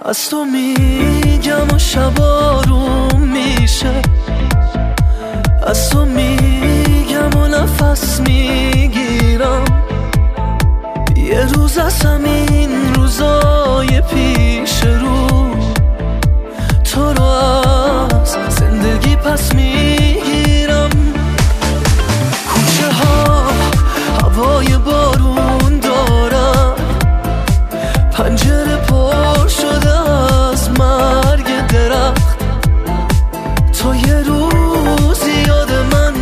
از تو میگم و شب آروم میشه، از تو میگم و نفس میگیرم. یه روز از همین روزای پیش رو تو رو از زندگی پس میگیرم. کوچه ها هوای بارون دارن، پنجره پر شده از مرگ درخت. تو یه روزی یاد من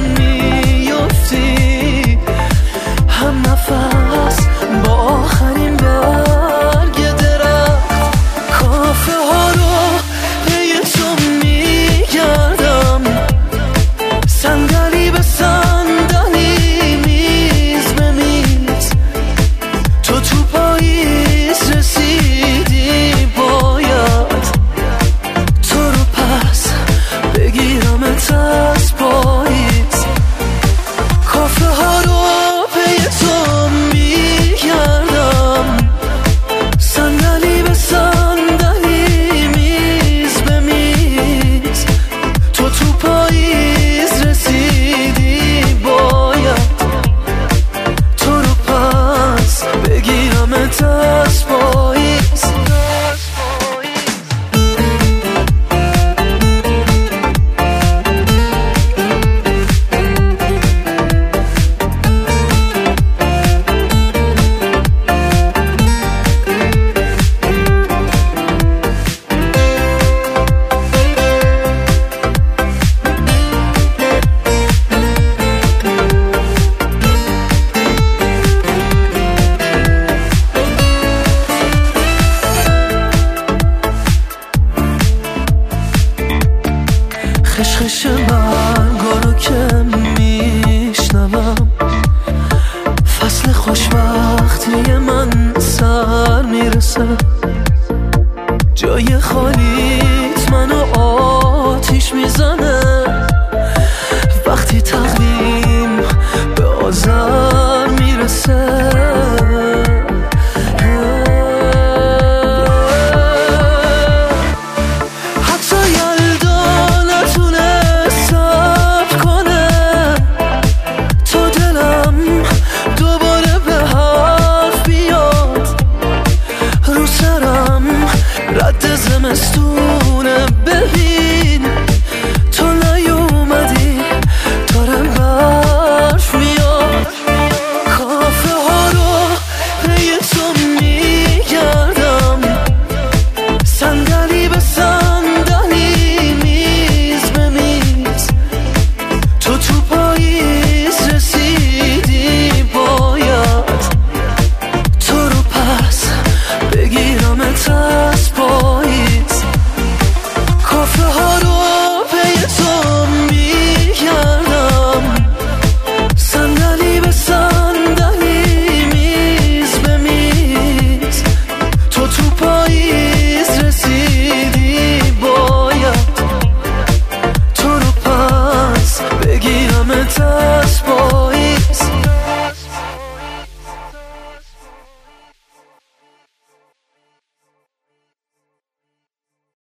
میفتی، هم نفس با آخرین برگ درخت. کافه ها رو پی تو میگردم، صندلی به صندلی، میز به میز. تو تو پاییز رسیدی، باید تو رو پس بگیرمت از پاییز. کافه ها رو پی تو میگردم، صندلی به صندلی، میز به میز. تو تو پاییز رسیدی، باید تو رو پس بگیرمت از پاییز. خشخش برگا رو که میشنوم، فصل خوشبختی من سر میرسه. جای خالی